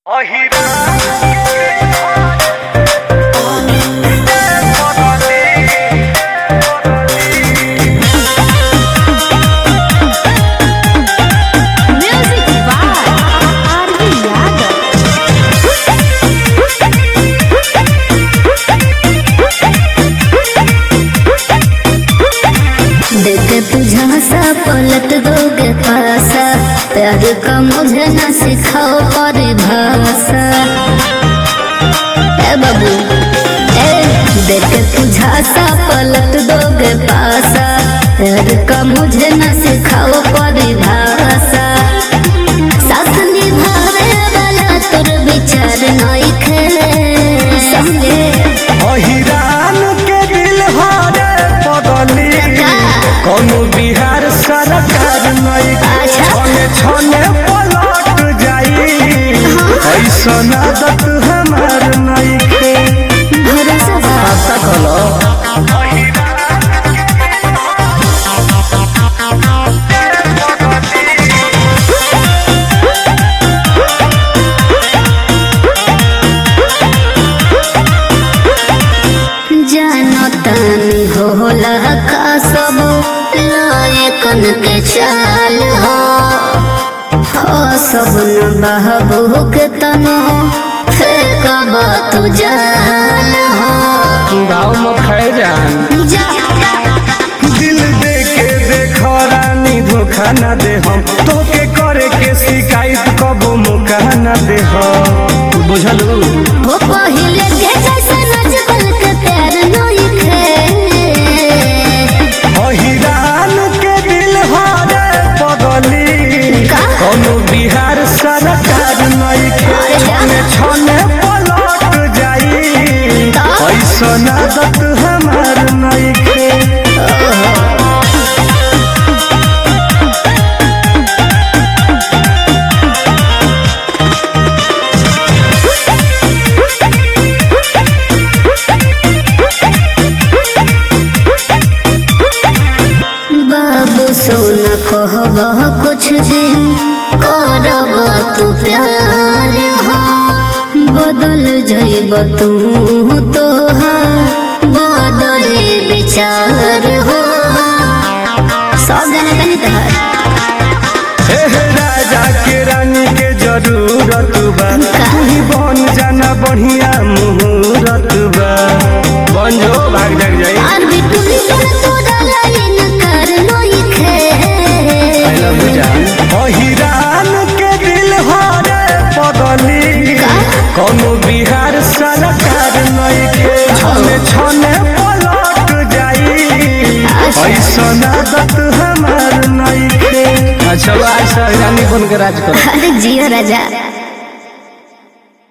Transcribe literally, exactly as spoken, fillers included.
तुझा पलट दोगे पासा, प्यार का मुझे न सिखाओ परिभाषा। ए बाबू ए देख तुझा सा पलट दोगे पासा, प्यार का मुझे न सिखाओ परिभाषा। साथ निभावे वाला तोर विचार नहीं खे समझे। कोनो बिहार सरकार नहीं छोने छोने पलट जाई, ऐसन आदत हमार नहीं के पता कलो। जानतनी होला का सब लायकन के चाल हो, सब न बहबू के तनो फेंकबा तू जाल हो। गाँव में खाए जान दिल दे के देखो रानी, धोखा न दे हम तोके करे के शिकायत कबो मौका न दे हम। बुझलू हो पहिले के जैसे नजबल के प्यार नहीं खे। हिरान के दिल हारे पगली, कोनो बिहार सरकार नहीं के छोने छोने पलट जाई, ऐसन आदत हमार नहीं के। सोना कहबा कुछ दिन करब तू प्यार हो, बदल जइब तू तोहार बदले विचार हो। सब जाने कनी तोहार राजा के रानी के जरूरत बा, तू बन जाना बढ़िया मुहूर्त बा। बन जो भाग जाग जाई और भी तू भी तोरा लाइन कर लोई खे। हिरान के दिल हारे पगली, कोनो बिहार सरकार नहीं के छोने छोने पलट जाई, ऐसन आदत हमार नहीं के। अच्छा रानी बन के राज कर। अरे जियो राजा।